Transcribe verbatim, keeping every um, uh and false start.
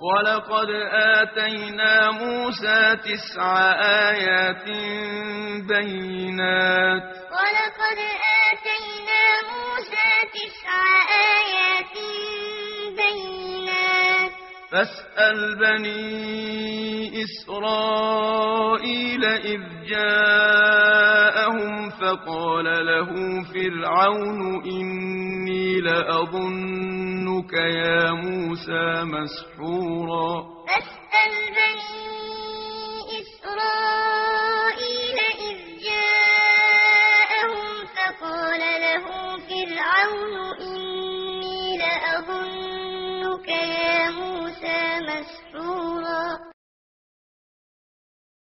ولقد آتينا موسى تسع آيات بينات ولقد آتينا موسى تسع آيات بينات فاسأل بني إسرائيل إذ جاءهم فقال له فرعون إني لأظنك يا موسى مسحورا فاسأل بني إسرائيل